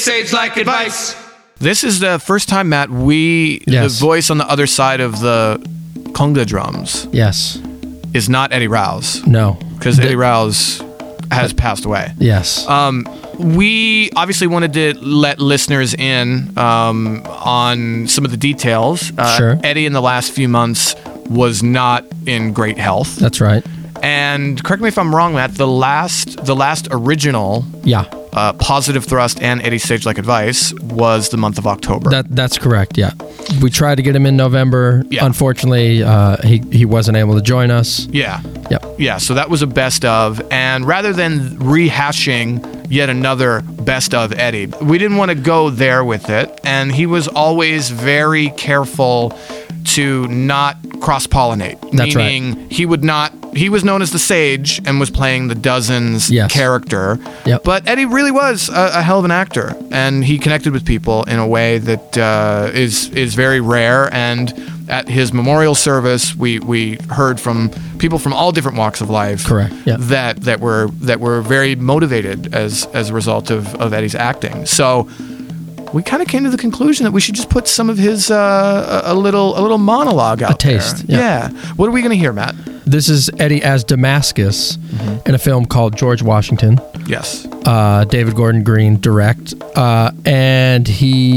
Sage like advice. This is the first time, Matt, the voice on the other side of the conga drums Yes. is not Eddie Rouse. No. Because Eddie Rouse has passed away. Yes. We obviously wanted to let listeners in on some of the details. Sure. Eddie in the last few months was not in great health. That's right. And correct me if I'm wrong, Matt, the last original Positive Thrust and Eddie Sage Like Advice was the month of October. That's correct, yeah. We tried to get him in November. Yeah. Unfortunately, he wasn't able to join us. Yeah. Yep. Yeah, so that was a best of. And rather than rehashing yet another best of Eddie, we didn't want to go there with it. And he was always very careful to not cross-pollinate. That's meaning right. He was known as the Sage and was playing the Dozens character. Yep. But Eddie really was a hell of an actor. And he connected with people in a way that is very rare. And at his memorial service, we heard from people from all different walks of life. Correct. Yep. That were very motivated as a result of Eddie's acting. So we kind of came to the conclusion that we should just put some of his a little monologue out there. A taste. Yeah. What are we going to hear, Matt? This is Eddie as Damascus in a film called George Washington. Yes. David Gordon Green direct, and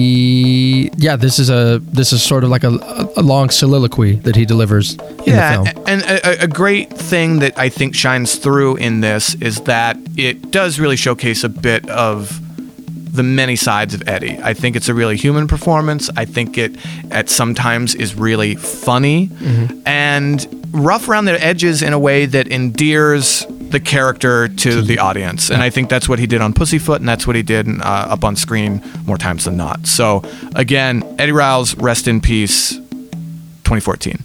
this is sort of like a long soliloquy that he delivers in the film. And a great thing that I think shines through in this is that it does really showcase a bit of the many sides of Eddie. I think it's a really human performance. I think it at sometimes is really funny and rough around the edges in a way that endears the character to the audience. And I think that's what he did on Pussyfoot, and that's what he did up on screen more times than not. So again, Eddie Rouse, rest in peace, 2014.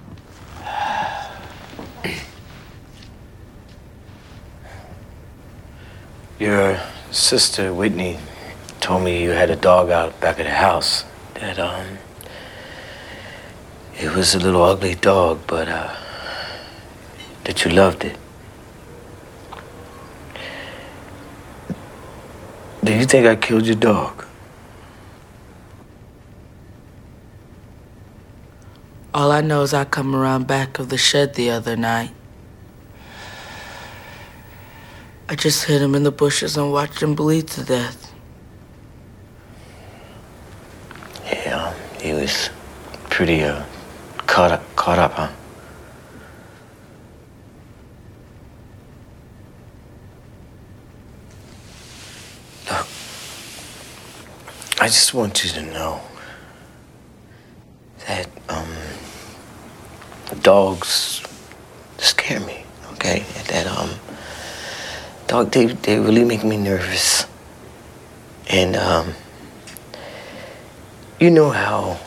Your sister Whitney told me you had a dog out back of the house. That it was a little ugly dog, but that you loved it. Do you think I killed your dog? All I know is I come around back of the shed the other night. I just hid him in the bushes and watched him bleed to death. Yeah, he was pretty caught up, huh? Look, I just want you to know that dogs scare me, okay? That dog, they really make me nervous. And you know how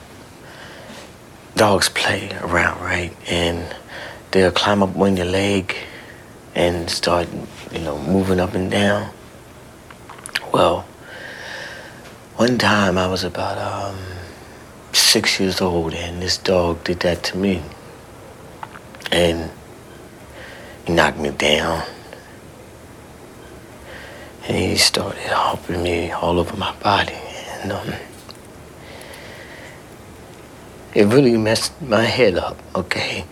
dogs play around, right? And they'll climb up on your leg and start, moving up and down. Well, one time I was about 6 years old, and this dog did that to me. And he knocked me down. And he started humping me all over my body. And it really messed my head up, okay?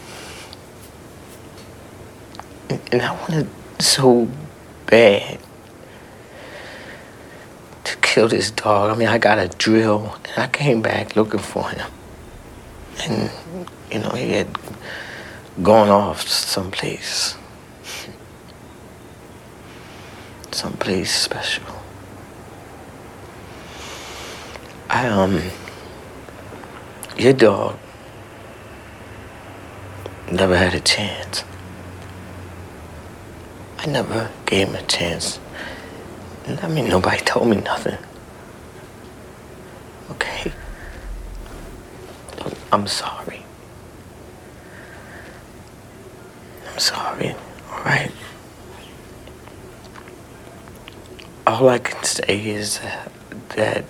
And I wanted so bad to kill this dog. I mean, I got a drill, and I came back looking for him. And, he had gone off someplace. Someplace special. Your dog never had a chance. I never gave him a chance. I mean, nobody told me nothing. Okay? Look, I'm sorry. I'm sorry, all right? All I can say is that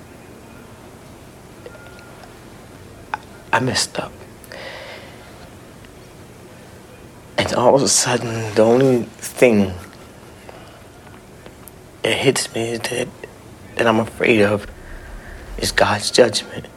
I messed up. And all of a sudden, the only thing that hits me is that that I'm afraid of is God's judgment.